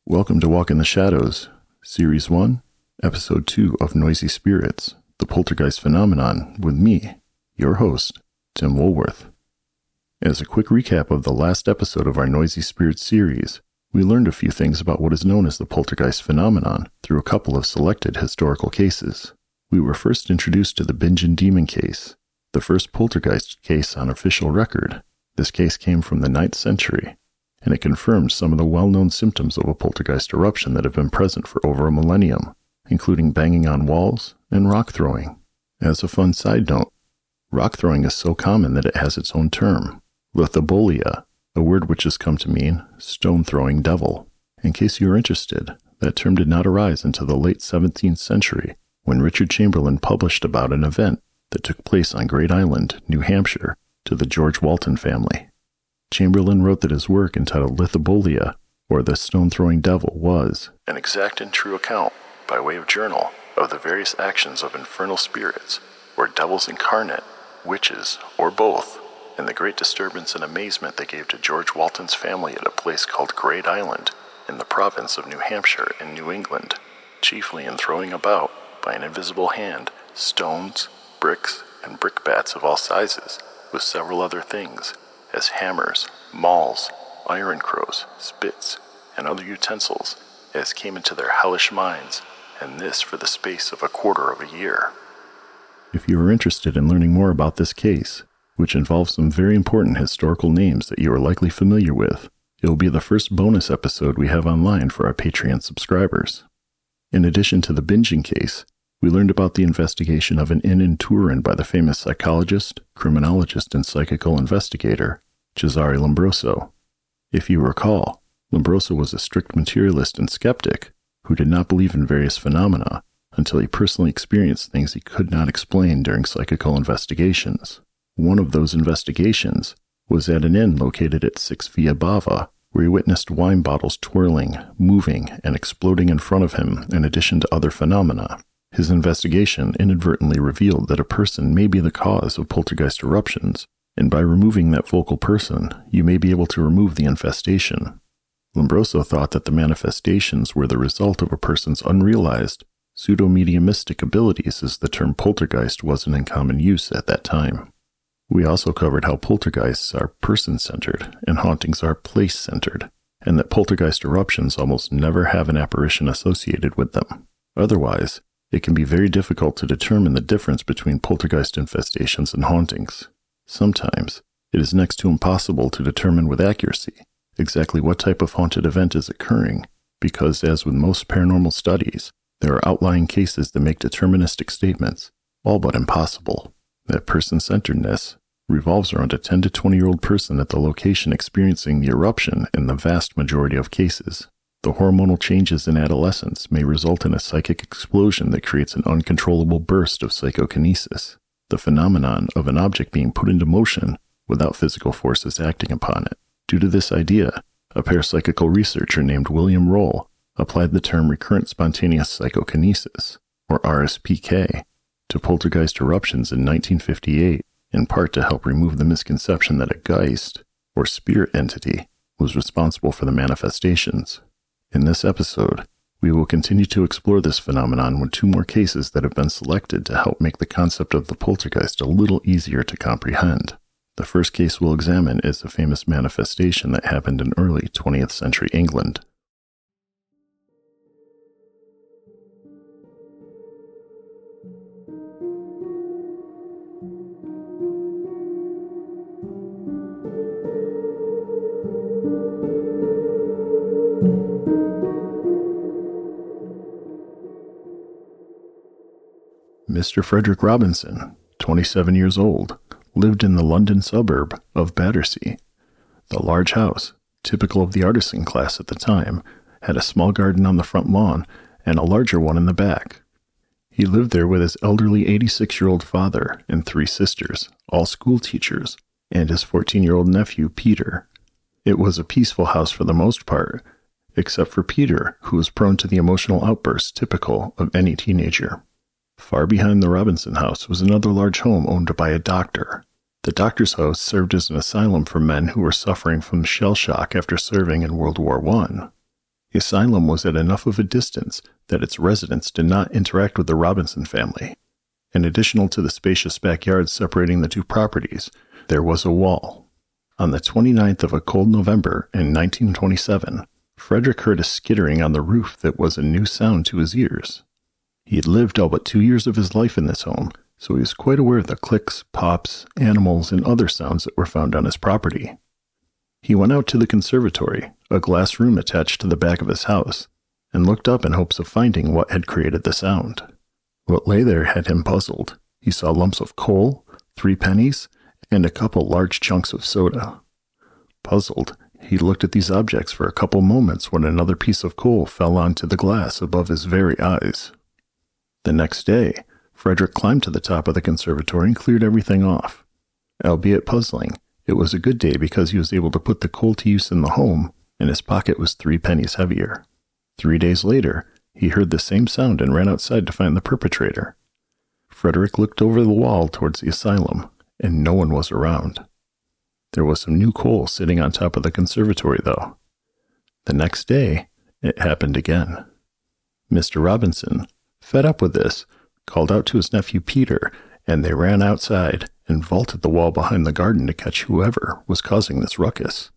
Welcome to Walk in the Shadows, Series 1, Episode 2 of Noisy Spirits, the Poltergeist Phenomenon, with me, your host, Tim Woolworth. As a quick recap of the last episode of our Noisy Spirits series, we learned a few things about what is known as the Poltergeist Phenomenon through a couple of selected historical cases. We were first introduced to the Bingen Demon case, the first poltergeist case on official record. This case came from the 9th century, and it confirmed some of the well-known symptoms of a poltergeist eruption that have been present for over a millennium, including banging on walls and rock throwing. As a fun side note, rock throwing is so common that it has its own term, lithobolia, a word which has come to mean stone-throwing devil. In case you are interested, that term did not arise until the late 17th century, when Richard Chamberlain published about an event that took place on Great Island, New Hampshire, to the George Walton family. Chamberlain wrote that his work entitled Lithobolia, or the Stone-Throwing Devil, was an exact and true account, by way of journal, of the various actions of infernal spirits, or devils incarnate, witches, or both, and the great disturbance and amazement they gave to George Walton's family at a place called Great Island, in the province of New Hampshire in New England, chiefly in throwing about, by an invisible hand, stones, bricks, and brickbats of all sizes, with several other things, as hammers, mauls, iron crows, spits, and other utensils, as came into their hellish minds, and this for the space of a quarter of a year. If you are interested in learning more about this case, which involves some very important historical names that you are likely familiar with, it will be the first bonus episode we have online for our Patreon subscribers. In addition to the Bingen case, we learned about the investigation of an inn in Turin by the famous psychologist, criminologist, and psychical investigator, Cesare Lombroso. If you recall, Lombroso was a strict materialist and skeptic who did not believe in various phenomena until he personally experienced things he could not explain during psychical investigations. One of those investigations was at an inn located at 6 Via Bava, where he witnessed wine bottles twirling, moving, and exploding in front of him in addition to other phenomena. His investigation inadvertently revealed that a person may be the cause of poltergeist eruptions, and by removing that focal person, you may be able to remove the infestation. Lombroso thought that the manifestations were the result of a person's unrealized, pseudo-mediumistic abilities, as the term poltergeist wasn't in common use at that time. We also covered how poltergeists are person-centered and hauntings are place-centered, and that poltergeist eruptions almost never have an apparition associated with them. Otherwise, it can be very difficult to determine the difference between poltergeist infestations and hauntings. Sometimes, it is next to impossible to determine with accuracy exactly what type of haunted event is occurring, because as with most paranormal studies, there are outlying cases that make deterministic statements, all but impossible. That person-centeredness revolves around a 10 to 20-year-old person at the location experiencing the eruption in the vast majority of cases. The hormonal changes in adolescence may result in a psychic explosion that creates an uncontrollable burst of psychokinesis, the phenomenon of an object being put into motion without physical forces acting upon it. Due to this idea, a parapsychical researcher named William Roll applied the term recurrent spontaneous psychokinesis, or RSPK, to poltergeist eruptions in 1958, in part to help remove the misconception that a geist, or spirit entity, was responsible for the manifestations. In this episode, we will continue to explore this phenomenon with 2 more cases that have been selected to help make the concept of the poltergeist a little easier to comprehend. The first case we'll examine is a famous manifestation that happened in early 20th century England. Mr. Frederick Robinson, 27 years old, lived in the London suburb of Battersea. The large house, typical of the artisan class at the time, had a small garden on the front lawn and a larger one in the back. He lived there with his elderly 86-year-old father and 3 sisters, all school teachers, and his 14-year-old nephew, Peter. It was a peaceful house for the most part, except for Peter, who was prone to the emotional outbursts typical of any teenager. Far behind the Robinson house was another large home owned by a doctor. The doctor's house served as an asylum for men who were suffering from shell shock after serving in World War I. The asylum was at enough of a distance that its residents did not interact with the Robinson family. In addition to the spacious backyard separating the two properties, there was a wall. On the 29th of a cold November in 1927, Frederick heard a skittering on the roof that was a new sound to his ears. He had lived all but 2 years of his life in this home, so he was quite aware of the clicks, pops, animals, and other sounds that were found on his property. He went out to the conservatory, a glass room attached to the back of his house, and looked up in hopes of finding what had created the sound. What lay there had him puzzled. He saw lumps of coal, 3 pennies, and a couple large chunks of soda. Puzzled, he looked at these objects for a couple moments when another piece of coal fell onto the glass above his very eyes. The next day, Frederick climbed to the top of the conservatory and cleared everything off. Albeit puzzling, it was a good day because he was able to put the coal to use in the home, and his pocket was 3 pennies heavier. 3 days later, he heard the same sound and ran outside to find the perpetrator. Frederick looked over the wall towards the asylum, and no one was around. There was some new coal sitting on top of the conservatory, though. The next day, it happened again. Mr. Robinson, fed up with this, called out to his nephew Peter, and they ran outside and vaulted the wall behind the garden to catch whoever was causing this ruckus.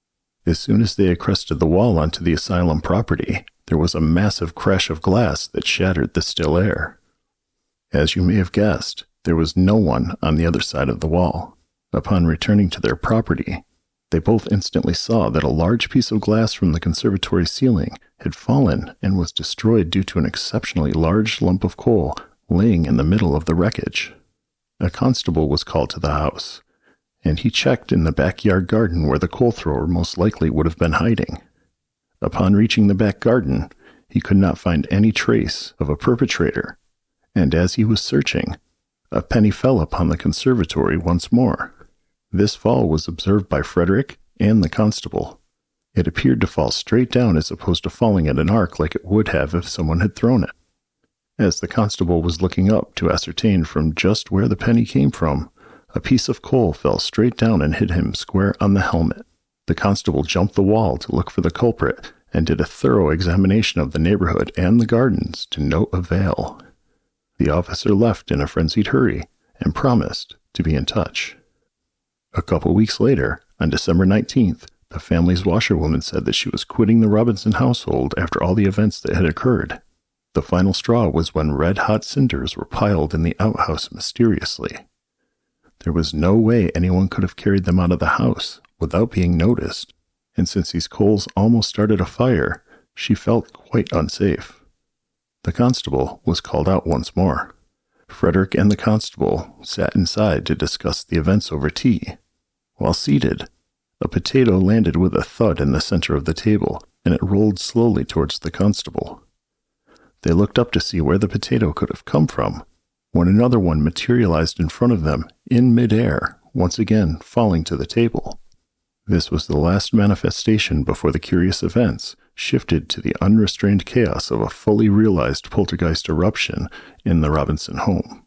As soon as they had crested the wall onto the asylum property, there was a massive crash of glass that shattered the still air. As you may have guessed, there was no one on the other side of the wall. Upon returning to their property, they both instantly saw that a large piece of glass from the conservatory ceiling had fallen and was destroyed due to an exceptionally large lump of coal laying in the middle of the wreckage. A constable was called to the house, and he checked in the backyard garden where the coal thrower most likely would have been hiding. Upon reaching the back garden, he could not find any trace of a perpetrator, and as he was searching, a penny fell upon the conservatory once more. This fall was observed by Frederick and the constable. It appeared to fall straight down as opposed to falling at an arc like it would have if someone had thrown it. As the constable was looking up to ascertain from just where the penny came from, a piece of coal fell straight down and hit him square on the helmet. The constable jumped the wall to look for the culprit and did a thorough examination of the neighborhood and the gardens to no avail. The officer left in a frenzied hurry and promised to be in touch. A couple weeks later, on December 19th, the family's washerwoman said that she was quitting the Robinson household after all the events that had occurred. The final straw was when red-hot cinders were piled in the outhouse mysteriously. There was no way anyone could have carried them out of the house without being noticed, and since these coals almost started a fire, she felt quite unsafe. The constable was called out once more. Frederick and the constable sat inside to discuss the events over tea. While seated, a potato landed with a thud in the center of the table, and it rolled slowly towards the constable. They looked up to see where the potato could have come from, when another one materialized in front of them in midair, once again falling to the table. This was the last manifestation before the curious events shifted to the unrestrained chaos of a fully realized poltergeist eruption in the Robinson home.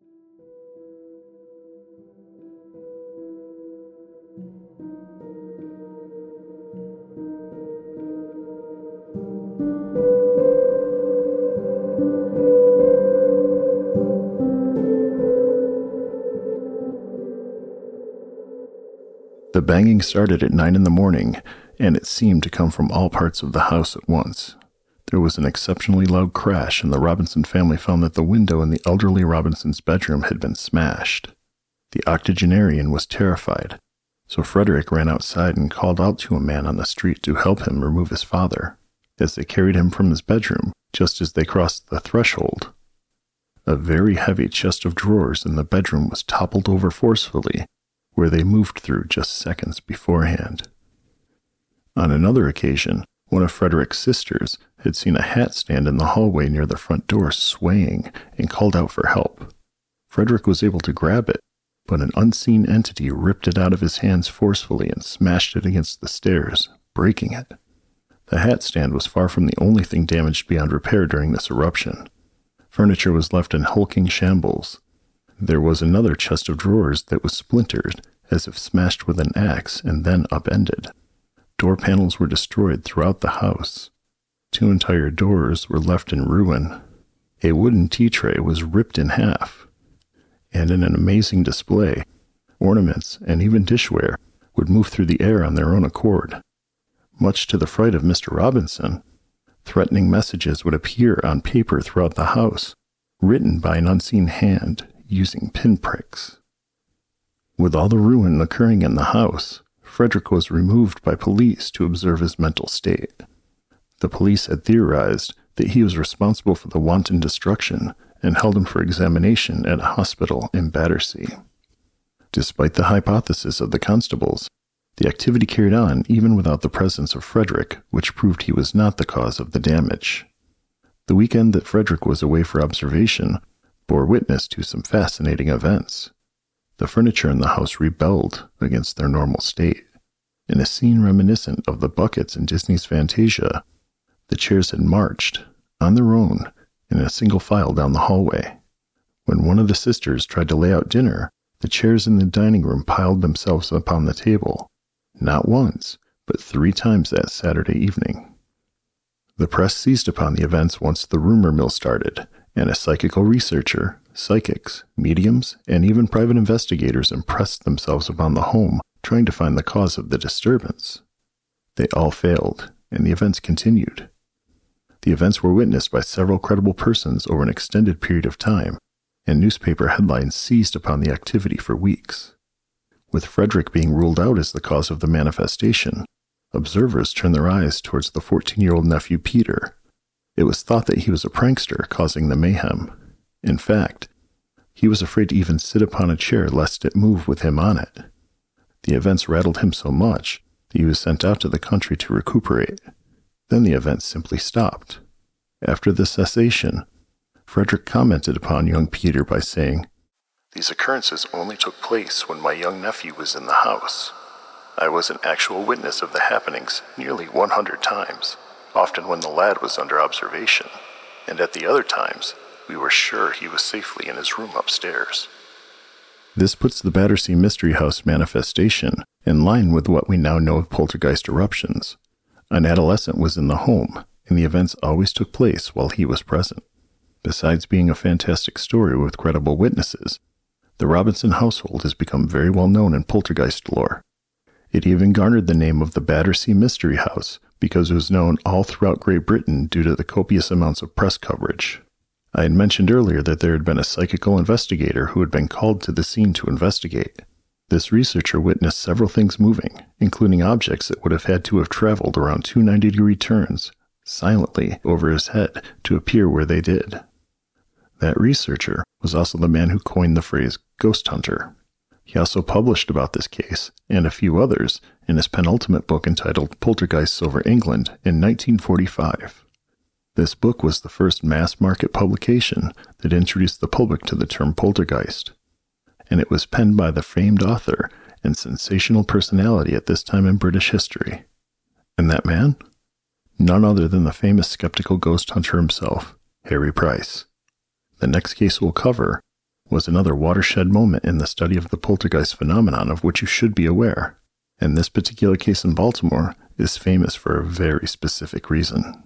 The banging started at 9 a.m, and it seemed to come from all parts of the house at once. There was an exceptionally loud crash, and the Robinson family found that the window in the elderly Robinson's bedroom had been smashed. The octogenarian was terrified, so Frederick ran outside and called out to a man on the street to help him remove his father. As they carried him from his bedroom, just as they crossed the threshold, a very heavy chest of drawers in the bedroom was toppled over forcefully, where they moved through just seconds beforehand. On another occasion, one of Frederick's sisters had seen a hat stand in the hallway near the front door swaying and called out for help. Frederick was able to grab it, but an unseen entity ripped it out of his hands forcefully and smashed it against the stairs, breaking it. The hat stand was far from the only thing damaged beyond repair during this eruption. Furniture was left in hulking shambles. There was another chest of drawers that was splintered, as if smashed with an axe and then upended. Door panels were destroyed throughout the house. 2 entire doors were left in ruin. A wooden tea tray was ripped in half. And in an amazing display, ornaments and even dishware would move through the air on their own accord. Much to the fright of Mr. Robinson, threatening messages would appear on paper throughout the house, written by an unseen hand using pinpricks. With all the ruin occurring in the house, Frederick was removed by police to observe his mental state. The police had theorized that he was responsible for the wanton destruction and held him for examination at a hospital in Battersea. Despite the hypothesis of the constables, the activity carried on even without the presence of Frederick, which proved he was not the cause of the damage. The weekend that Frederick was away for observation bore witness to some fascinating events. The furniture in the house rebelled against their normal state. In a scene reminiscent of the buckets in Disney's Fantasia, the chairs had marched, on their own, in a single file down the hallway. When one of the sisters tried to lay out dinner, the chairs in the dining room piled themselves upon the table, not once, but 3 times that Saturday evening. The press seized upon the events once the rumor mill started, and a psychical researcher, psychics, mediums, and even private investigators impressed themselves upon the home, trying to find the cause of the disturbance. They all failed, and the events continued. The events were witnessed by several credible persons over an extended period of time, and newspaper headlines seized upon the activity for weeks. With Frederick being ruled out as the cause of the manifestation, observers turned their eyes towards the 14-year-old nephew Peter. It was thought that he was a prankster causing the mayhem. In fact, he was afraid to even sit upon a chair lest it move with him on it. The events rattled him so much that he was sent out to the country to recuperate. Then the events simply stopped. After the cessation, Frederick commented upon young Peter by saying, "These occurrences only took place when my young nephew was in the house. I was an actual witness of the happenings nearly 100 times, often when the lad was under observation, and at the other times, we were sure he was safely in his room upstairs." This puts the Battersea Mystery House manifestation in line with what we now know of poltergeist eruptions. An adolescent was in the home, and the events always took place while he was present. Besides being a fantastic story with credible witnesses, the Robinson household has become very well known in poltergeist lore. It even garnered the name of the Battersea Mystery House because it was known all throughout Great Britain due to the copious amounts of press coverage. I had mentioned earlier that there had been a psychical investigator who had been called to the scene to investigate. This researcher witnessed several things moving, including objects that would have had to have traveled around 2 90-degree turns, silently over his head to appear where they did. That researcher was also the man who coined the phrase ghost hunter. He also published about this case, and a few others, in his penultimate book entitled Poltergeists Over England in 1945. This book was the first mass-market publication that introduced the public to the term poltergeist, and it was penned by the famed author and sensational personality at this time in British history. And that man? None other than the famous skeptical ghost hunter himself, Harry Price. The next case we'll cover was another watershed moment in the study of the poltergeist phenomenon of which you should be aware, and this particular case in Baltimore is famous for a very specific reason.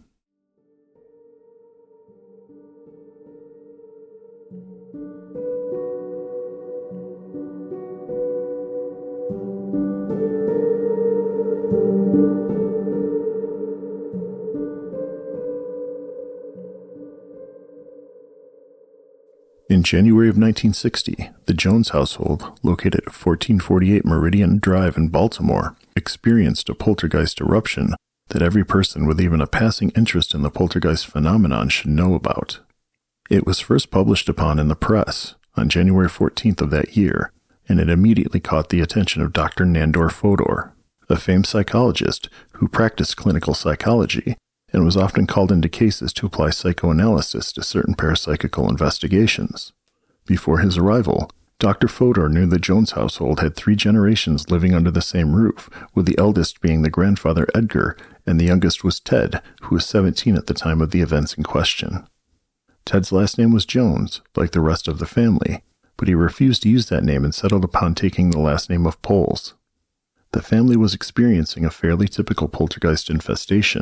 In January of 1960, the Jones household, located at 1448 Meridian Drive in Baltimore, experienced a poltergeist eruption that every person with even a passing interest in the poltergeist phenomenon should know about. It was first published upon in the press on January 14th of that year, and it immediately caught the attention of Dr. Nandor Fodor, a famed psychologist who practiced clinical psychology and was often called into cases to apply psychoanalysis to certain parapsychical investigations. Before his arrival, Dr. Fodor knew the Jones household had 3 generations living under the same roof, with the eldest being the grandfather Edgar, and the youngest was Ted, who was 17 at the time of the events in question. Ted's last name was Jones, like the rest of the family, but he refused to use that name and settled upon taking the last name of Poles. The family was experiencing a fairly typical poltergeist infestation,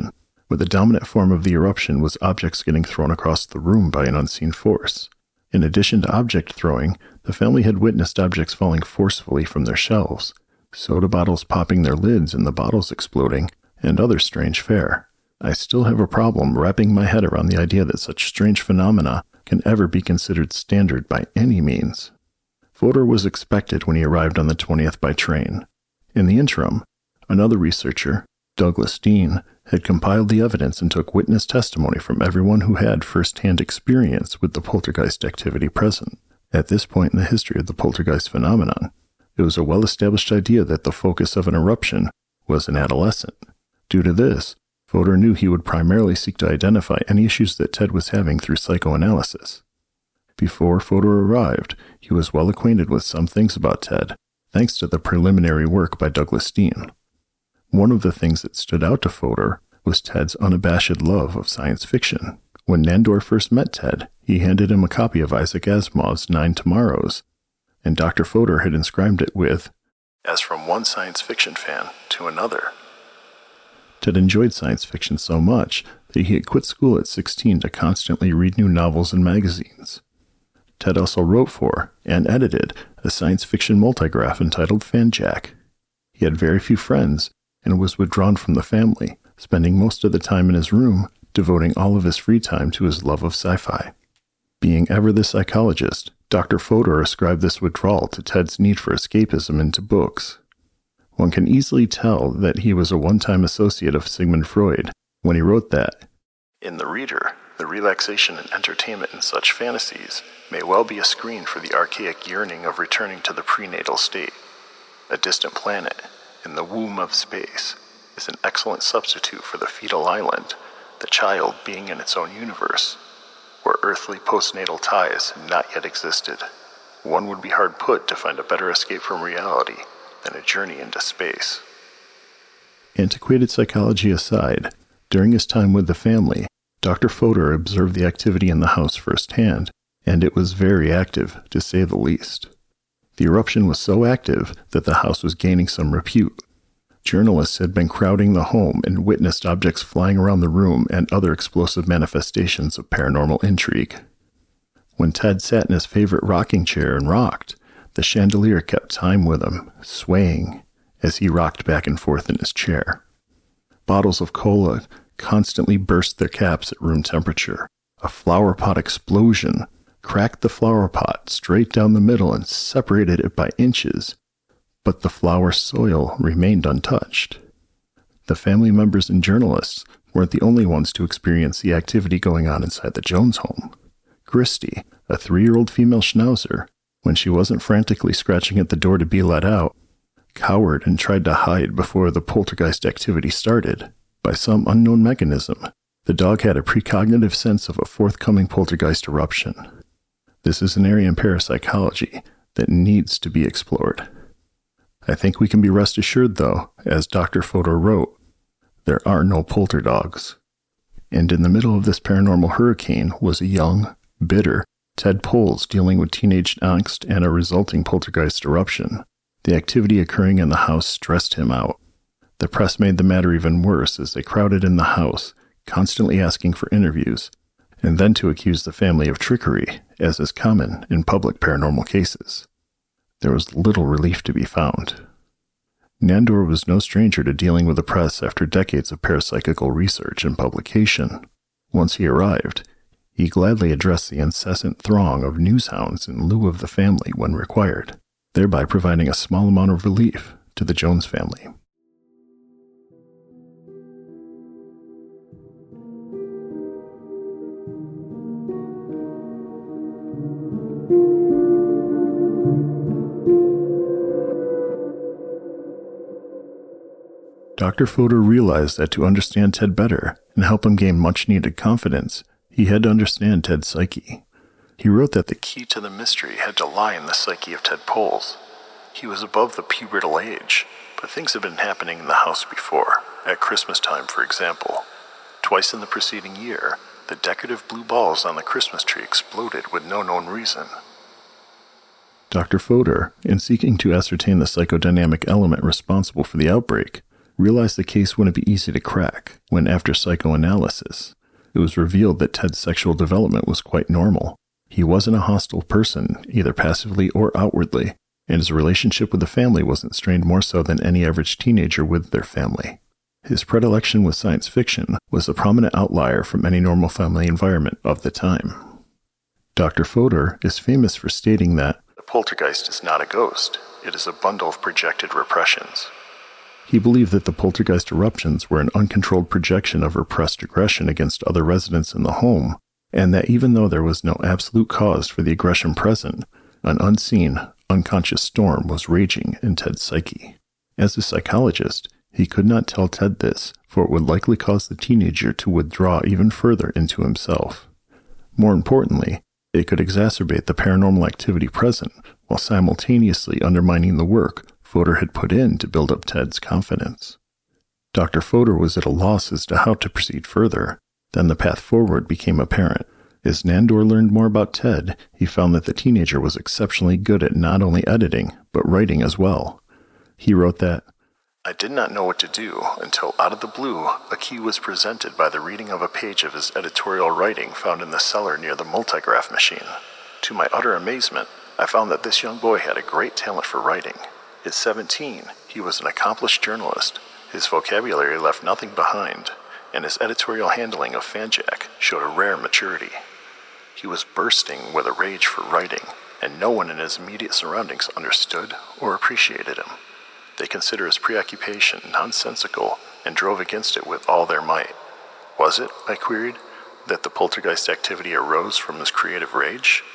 where the dominant form of the eruption was objects getting thrown across the room by an unseen force. In addition to object throwing, the family had witnessed objects falling forcefully from their shelves, soda bottles popping their lids and the bottles exploding, and other strange fare. I still have a problem wrapping my head around the idea that such strange phenomena can ever be considered standard by any means. Fodor was expected when he arrived on the 20th by train. In the interim, another researcher, Douglas Dean, had compiled the evidence and took witness testimony from everyone who had first-hand experience with the poltergeist activity present. At this point in the history of the poltergeist phenomenon, it was a well-established idea that the focus of an eruption was an adolescent. Due to this, Fodor knew he would primarily seek to identify any issues that Ted was having through psychoanalysis. Before Fodor arrived, he was well acquainted with some things about Ted, thanks to the preliminary work by Douglas Dean. One of the things that stood out to Fodor was Ted's unabashed love of science fiction. When Nandor first met Ted, he handed him a copy of Isaac Asimov's 9 Tomorrows, and Dr. Fodor had inscribed it with, "As from one science fiction fan to another." Ted enjoyed science fiction so much that he had quit school at 16 to constantly read new novels and magazines. Ted also wrote for and edited a science fiction multigraph entitled Fanjack. He had very few friends and was withdrawn from the family, spending most of the time in his room, devoting all of his free time to his love of sci-fi. Being ever the psychologist, Dr. Fodor ascribed this withdrawal to Ted's need for escapism into books. One can easily tell that he was a one-time associate of Sigmund Freud when he wrote that, "In the reader, the relaxation and entertainment in such fantasies may well be a screen for the archaic yearning of returning to the prenatal state. A distant planet, in the womb of space, is an excellent substitute for the fetal island, the child being in its own universe, where earthly postnatal ties had not yet existed. One would be hard put to find a better escape from reality than a journey into space." Antiquated psychology aside, during his time with the family, Dr. Fodor observed the activity in the house firsthand, and it was very active, to say the least. The eruption was so active that the house was gaining some repute. Journalists had been crowding the home and witnessed objects flying around the room and other explosive manifestations of paranormal intrigue. When Ted sat in his favorite rocking chair and rocked, the chandelier kept time with him, swaying as he rocked back and forth in his chair. Bottles of cola constantly burst their caps at room temperature. A flower pot explosion cracked the flower pot straight down the middle and separated it by inches, but the flower soil remained untouched. The family members and journalists weren't the only ones to experience the activity going on inside the Jones home. Christy, a 3-year-old female schnauzer, when she wasn't frantically scratching at the door to be let out, cowered and tried to hide before the poltergeist activity started. By some unknown mechanism, the dog had a precognitive sense of a forthcoming poltergeist eruption. This is an area in parapsychology that needs to be explored. I think we can be rest assured, though, as Dr. Fodor wrote, there are no polterdogs. And in the middle of this paranormal hurricane was a young, bitter Ted Poles dealing with teenage angst and a resulting poltergeist eruption. The activity occurring in the house stressed him out. The press made the matter even worse as they crowded in the house, constantly asking for interviews, and then to accuse the family of trickery, as is common in public paranormal cases. There was little relief to be found. Nandor was no stranger to dealing with the press after decades of parapsychical research and publication. Once he arrived, he gladly addressed the incessant throng of newshounds in lieu of the family when required, thereby providing a small amount of relief to the Jones family. Dr. Fodor realized that to understand Ted better and help him gain much-needed confidence, he had to understand Ted's psyche. He wrote that the key to the mystery had to lie in the psyche of Ted Poles. He was above the pubertal age, but things had been happening in the house before, at Christmas time, for example. Twice in the preceding year, the decorative blue balls on the Christmas tree exploded with no known reason. Dr. Fodor, in seeking to ascertain the psychodynamic element responsible for the outbreak, realized the case wouldn't be easy to crack when, after psychoanalysis, it was revealed that Ted's sexual development was quite normal. He wasn't a hostile person, either passively or outwardly, and his relationship with the family wasn't strained more so than any average teenager with their family. His predilection with science fiction was a prominent outlier from any normal family environment of the time. Dr. Fodor is famous for stating that the poltergeist is not a ghost, it is a bundle of projected repressions. He believed that the poltergeist eruptions were an uncontrolled projection of repressed aggression against other residents in the home, and that even though there was no absolute cause for the aggression present, an unseen, unconscious storm was raging in Ted's psyche. As a psychologist, he could not tell Ted this, for it would likely cause the teenager to withdraw even further into himself. More importantly, it could exacerbate the paranormal activity present, while simultaneously undermining the work Fodor had put in to build up Ted's confidence. Dr. Fodor was at a loss as to how to proceed further. Then the path forward became apparent. As Nandor learned more about Ted, he found that the teenager was exceptionally good at not only editing, but writing as well. He wrote that, "I did not know what to do until out of the blue, a key was presented by the reading of a page of his editorial writing found in the cellar near the multigraph machine. To my utter amazement, I found that this young boy had a great talent for writing. At 17, he was an accomplished journalist. His vocabulary left nothing behind, and his editorial handling of Fanjack showed a rare maturity. He was bursting with a rage for writing, and no one in his immediate surroundings understood or appreciated him. They considered his preoccupation nonsensical and drove against it with all their might. Was it, I queried, that the poltergeist activity arose from his creative rage?"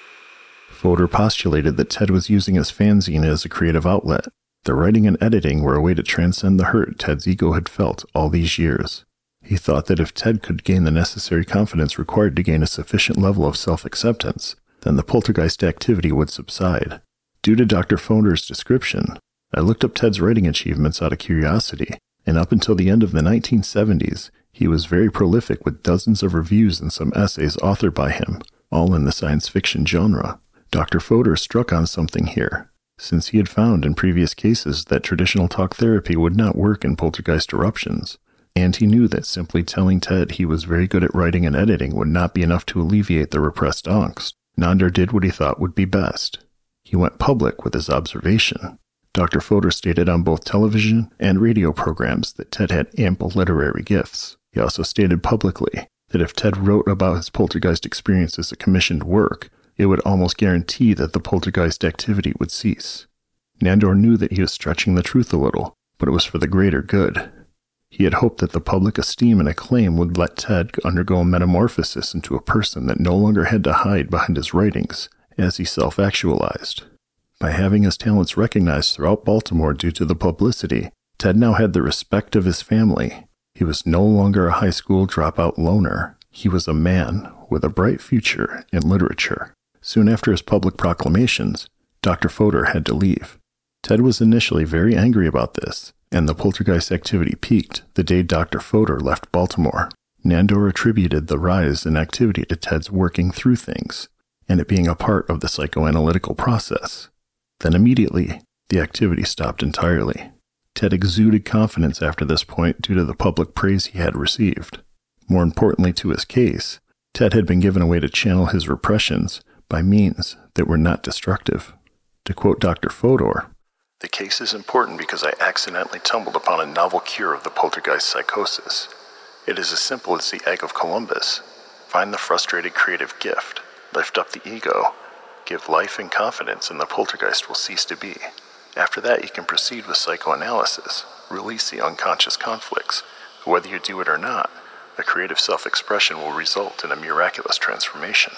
Fodor postulated that Ted was using his fanzine as a creative outlet. The writing and editing were a way to transcend the hurt Ted's ego had felt all these years. He thought that if Ted could gain the necessary confidence required to gain a sufficient level of self-acceptance, then the poltergeist activity would subside. Due to Dr. Fodor's description, I looked up Ted's writing achievements out of curiosity, and up until the end of the 1970s, he was very prolific with dozens of reviews and some essays authored by him, all in the science fiction genre. Dr. Fodor struck on something here, since he had found in previous cases that traditional talk therapy would not work in poltergeist eruptions, and he knew that simply telling Ted he was very good at writing and editing would not be enough to alleviate the repressed angst. Nandor did what he thought would be best. He went public with his observation. Dr. Fodor stated on both television and radio programs that Ted had ample literary gifts. He also stated publicly that if Ted wrote about his poltergeist experience as a commissioned work, it would almost guarantee that the poltergeist activity would cease. Nandor knew that he was stretching the truth a little, but it was for the greater good. He had hoped that the public esteem and acclaim would let Ted undergo a metamorphosis into a person that no longer had to hide behind his writings, as he self-actualized. By having his talents recognized throughout Baltimore due to the publicity, Ted now had the respect of his family. He was no longer a high school dropout loner. He was a man with a bright future in literature. Soon after his public proclamations, Dr. Fodor had to leave. Ted was initially very angry about this, and the poltergeist activity peaked the day Dr. Fodor left Baltimore. Nandor attributed the rise in activity to Ted's working through things, and it being a part of the psychoanalytical process. Then immediately, the activity stopped entirely. Ted exuded confidence after this point due to the public praise he had received. More importantly to his case, Ted had been given a way to channel his repressions by means that were not destructive. To quote Dr. Fodor, "The case is important because I accidentally tumbled upon a novel cure of the poltergeist psychosis. It is as simple as the egg of Columbus. Find the frustrated creative gift, lift up the ego, give life and confidence, and the poltergeist will cease to be. After that, you can proceed with psychoanalysis, release the unconscious conflicts. Whether you do it or not, a creative self-expression will result in a miraculous transformation."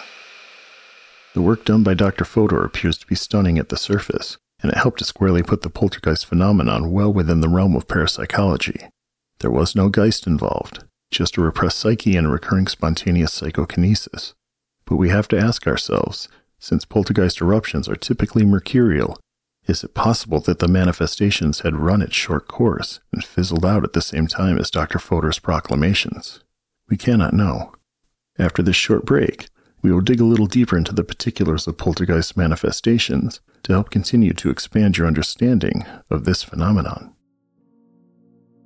The work done by Dr. Fodor appears to be stunning at the surface, and it helped to squarely put the poltergeist phenomenon well within the realm of parapsychology. There was no geist involved, just a repressed psyche and a recurring spontaneous psychokinesis. But we have to ask ourselves, since poltergeist eruptions are typically mercurial, is it possible that the manifestations had run its short course and fizzled out at the same time as Dr. Fodor's proclamations? We cannot know. After this short break, we will dig a little deeper into the particulars of poltergeist manifestations to help continue to expand your understanding of this phenomenon.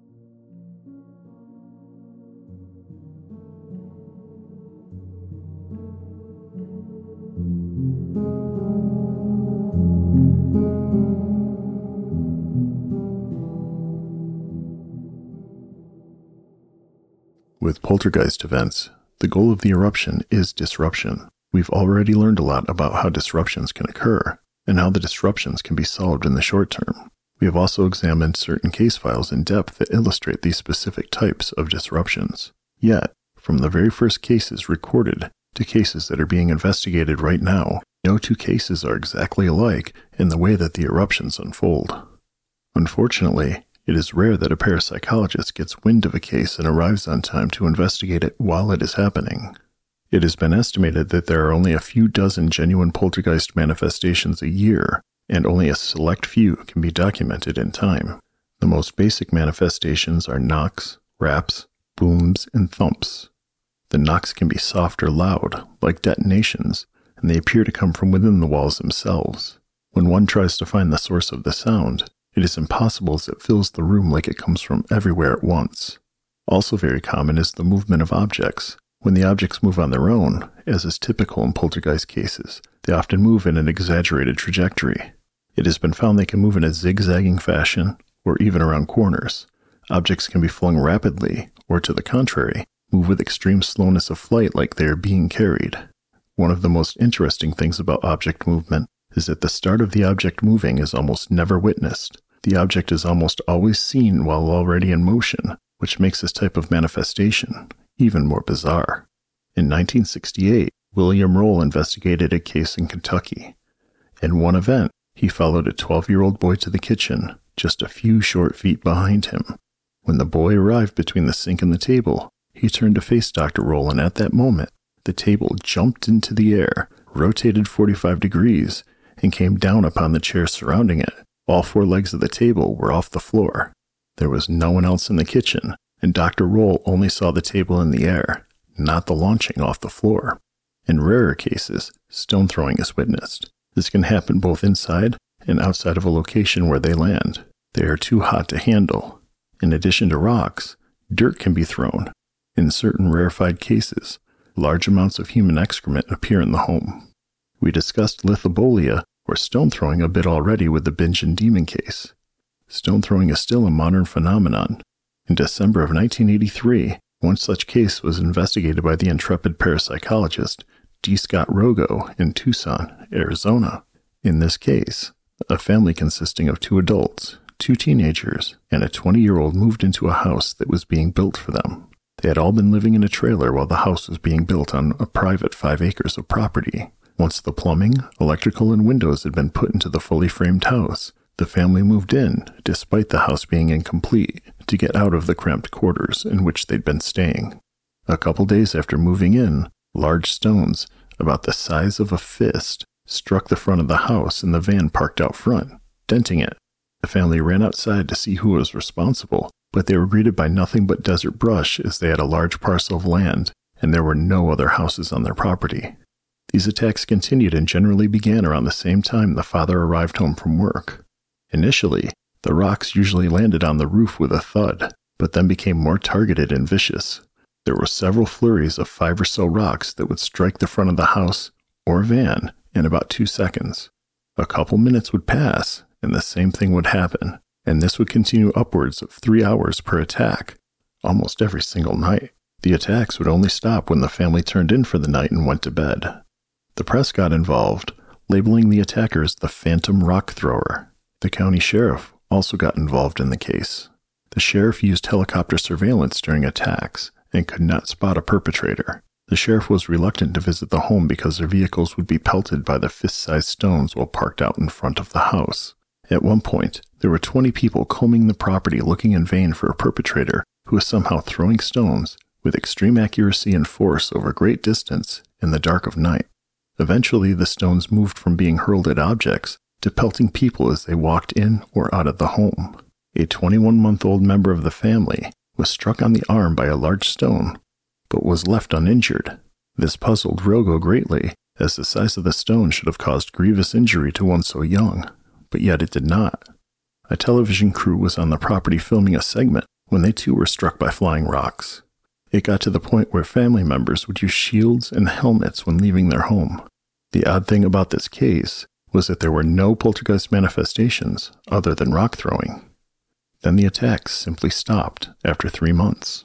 with poltergeist events, the goal of the eruption is disruption. We've already learned a lot about how disruptions can occur, and how the disruptions can be solved in the short term. We have also examined certain case files in depth that illustrate these specific types of disruptions. Yet, from the very first cases recorded to cases that are being investigated right now, no two cases are exactly alike in the way that the eruptions unfold. Unfortunately, it is rare that a parapsychologist gets wind of a case and arrives on time to investigate it while it is happening. It has been estimated that there are only a few dozen genuine poltergeist manifestations a year, and only a select few can be documented in time. The most basic manifestations are knocks, raps, booms, and thumps. The knocks can be soft or loud, like detonations, and they appear to come from within the walls themselves. When one tries to find the source of the sound, it is impossible as it fills the room like it comes from everywhere at once. Also very common is the movement of objects. When the objects move on their own, as is typical in poltergeist cases, they often move in an exaggerated trajectory. It has been found they can move in a zigzagging fashion, or even around corners. Objects can be flung rapidly, or to the contrary, move with extreme slowness of flight like they are being carried. One of the most interesting things about object movement is that the start of the object moving is almost never witnessed. The object is almost always seen while already in motion, which makes this type of manifestation even more bizarre. In 1968, William Roll investigated a case in Kentucky. In one event, he followed a 12-year-old boy to the kitchen, just a few short feet behind him. When the boy arrived between the sink and the table, he turned to face Dr. Roll, and at that moment, the table jumped into the air, rotated 45 degrees, and came down upon the chair surrounding it. All four legs of the table were off the floor. There was no one else in the kitchen, and Dr. Roll only saw the table in the air, not the launching off the floor. In rarer cases, stone throwing is witnessed. This can happen both inside and outside of a location where they land. They are too hot to handle. In addition to rocks, dirt can be thrown. In certain rarefied cases, large amounts of human excrement appear in the home. We discussed lithobolia, or stone throwing, a bit already with the Bingen Demon case. Stone throwing is still a modern phenomenon. In December of 1983, one such case was investigated by the intrepid parapsychologist D. Scott Rogo in Tucson, Arizona. In this case, a family consisting of 2 adults, 2 teenagers, and a 20-year-old moved into a house that was being built for them. They had all been living in a trailer while the house was being built on a private 5 acres of property. Once the plumbing, electrical, and windows had been put into the fully framed house, the family moved in, despite the house being incomplete, to get out of the cramped quarters in which they'd been staying. A couple days after moving in, large stones, about the size of a fist, struck the front of the house and the van parked out front, denting it. The family ran outside to see who was responsible, but they were greeted by nothing but desert brush as they had a large parcel of land, and there were no other houses on their property. These attacks continued and generally began around the same time the father arrived home from work. Initially, the rocks usually landed on the roof with a thud, but then became more targeted and vicious. There were several flurries of 5 or so rocks that would strike the front of the house or van in about 2 seconds. A couple minutes would pass, and the same thing would happen, and this would continue upwards of 3 hours per attack, almost every single night. The attacks would only stop when the family turned in for the night and went to bed. The press got involved, labeling the attackers the Phantom Rock Thrower. The county sheriff also got involved in the case. The sheriff used helicopter surveillance during attacks and could not spot a perpetrator. The sheriff was reluctant to visit the home because their vehicles would be pelted by the fist-sized stones while parked out in front of the house. At one point, there were 20 people combing the property looking in vain for a perpetrator who was somehow throwing stones with extreme accuracy and force over a great distance in the dark of night. Eventually, the stones moved from being hurled at objects to pelting people as they walked in or out of the home. A 21-month-old member of the family was struck on the arm by a large stone, but was left uninjured. This puzzled Rogo greatly, as the size of the stone should have caused grievous injury to one so young, but yet it did not. A television crew was on the property filming a segment when they too were struck by flying rocks. It got to the point where family members would use shields and helmets when leaving their home. The odd thing about this case was that there were no poltergeist manifestations other than rock throwing. Then the attacks simply stopped after 3 months.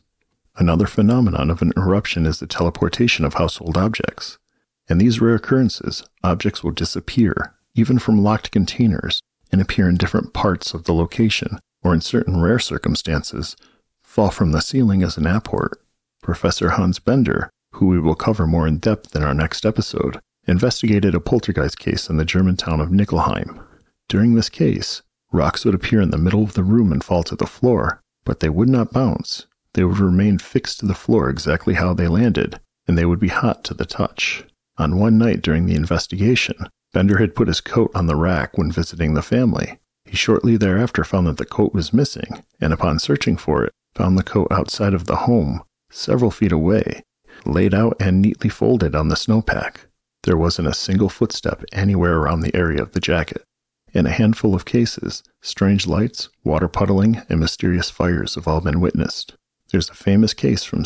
Another phenomenon of an eruption is the teleportation of household objects. In these rare occurrences, objects will disappear, even from locked containers, and appear in different parts of the location, or in certain rare circumstances, fall from the ceiling as an apport. Professor Hans Bender, who we will cover more in depth in our next episode, investigated a poltergeist case in the German town of Nickelheim. During this case, rocks would appear in the middle of the room and fall to the floor, but they would not bounce. They would remain fixed to the floor exactly how they landed, and they would be hot to the touch. On one night during the investigation, Bender had put his coat on the rack when visiting the family. He shortly thereafter found that the coat was missing, and upon searching for it, found the coat outside of the home, several feet away, laid out and neatly folded on the snowpack. There wasn't a single footstep anywhere around the area of the jacket. In a handful of cases, strange lights, water puddling, and mysterious fires have all been witnessed. There's a famous case from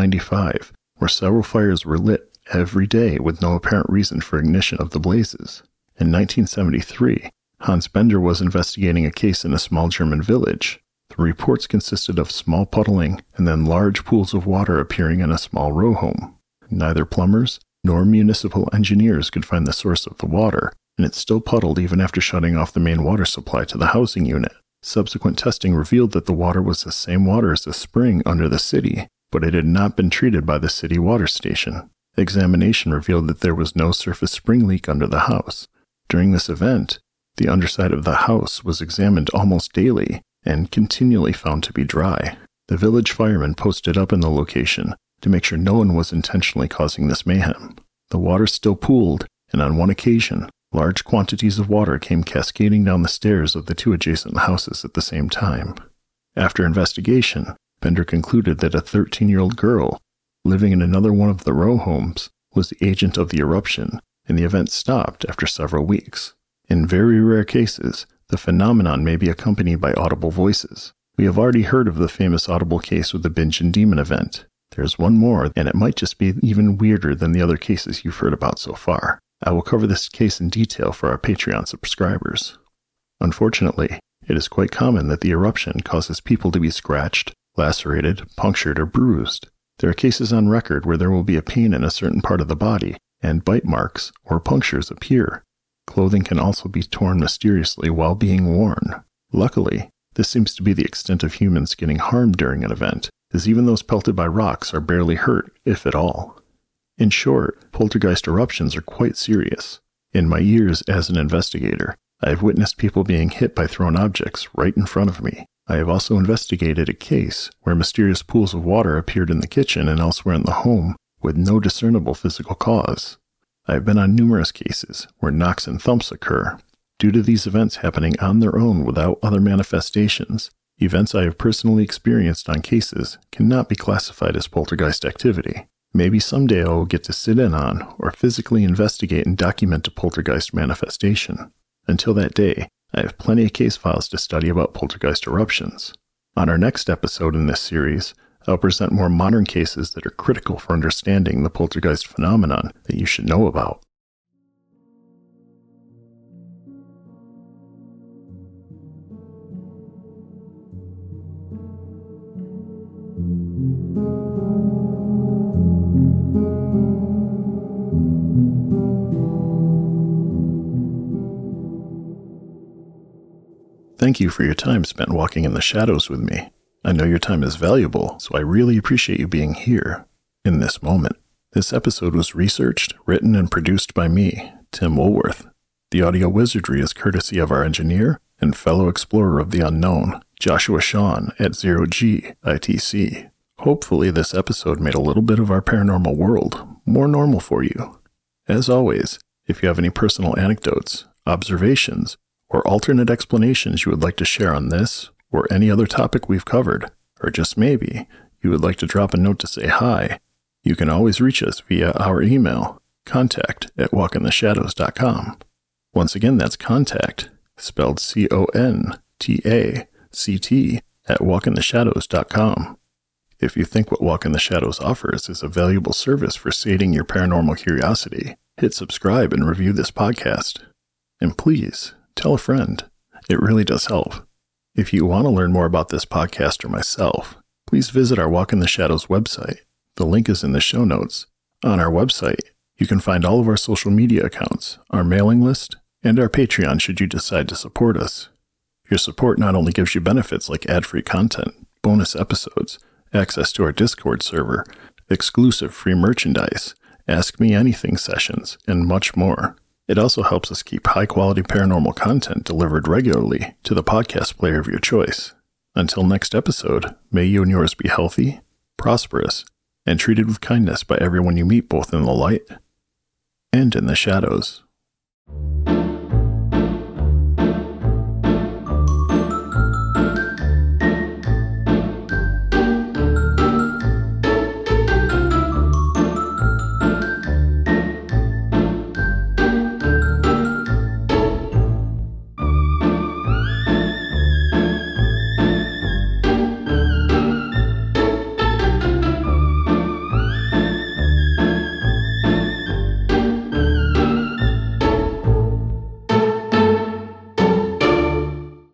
1695 where several fires were lit every day with no apparent reason for ignition of the blazes. In 1973, Hans Bender was investigating a case in a small German village. The reports consisted of small puddling and then large pools of water appearing in a small row home. Neither plumbers nor municipal engineers could find the source of the water, and it still puddled even after shutting off the main water supply to the housing unit. Subsequent testing revealed that the water was the same water as the spring under the city, but it had not been treated by the city water station. Examination revealed that there was no surface spring leak under the house. During this event, the underside of the house was examined almost daily and continually found to be dry. The village firemen posted up in the location to make sure no one was intentionally causing this mayhem. The water still pooled, and on one occasion, large quantities of water came cascading down the stairs of the two adjacent houses at the same time. After investigation, Bender concluded that a 13-year-old girl, living in another one of the row homes, was the agent of the eruption, and the event stopped after several weeks. In very rare cases, the phenomenon may be accompanied by audible voices. We have already heard of the famous audible case with the Bingen Demon event. There's one more, and it might just be even weirder than the other cases you've heard about so far. I will cover this case in detail for our Patreon subscribers. Unfortunately, it is quite common that the eruption causes people to be scratched, lacerated, punctured, or bruised. There are cases on record where there will be a pain in a certain part of the body, and bite marks or punctures appear. Clothing can also be torn mysteriously while being worn. Luckily, this seems to be the extent of humans getting harmed during an event, as even those pelted by rocks are barely hurt, if at all. In short, poltergeist eruptions are quite serious. In my years as an investigator, I have witnessed people being hit by thrown objects right in front of me. I have also investigated a case where mysterious pools of water appeared in the kitchen and elsewhere in the home with no discernible physical cause. I have been on numerous cases where knocks and thumps occur. Due to these events happening on their own without other manifestations, events I have personally experienced on cases cannot be classified as poltergeist activity. Maybe someday I will get to sit in on or physically investigate and document a poltergeist manifestation. Until that day, I have plenty of case files to study about poltergeist eruptions. On our next episode in this series, I'll present more modern cases that are critical for understanding the poltergeist phenomenon that you should know about. Thank you for your time spent walking in the shadows with me. I know your time is valuable, so I really appreciate you being here, in this moment. This episode was researched, written, and produced by me, Tim Woolworth. The audio wizardry is courtesy of our engineer and fellow explorer of the unknown, Joshua Shawn at 0G ITC. Hopefully this episode made a little bit of our paranormal world more normal for you. As always, if you have any personal anecdotes, observations, or alternate explanations you would like to share on this or any other topic we've covered, or just maybe you would like to drop a note to say hi, you can always reach us via our email, contact@walkintheshadows.com. Once again, that's contact, spelled CONTACT, at walkintheshadows.com. If you think what Walk in the Shadows offers is a valuable service for sating your paranormal curiosity, hit subscribe and review this podcast. And please, tell a friend. It really does help. If you want to learn more about this podcast or myself, please visit our Walk in the Shadows website. The link is in the show notes. On our website, you can find all of our social media accounts, our mailing list, and our Patreon should you decide to support us. Your support not only gives you benefits like ad-free content, bonus episodes, access to our Discord server, exclusive free merchandise, Ask Me Anything sessions, and much more. It also helps us keep high-quality paranormal content delivered regularly to the podcast player of your choice. Until next episode, may you and yours be healthy, prosperous, and treated with kindness by everyone you meet both in the light and in the shadows.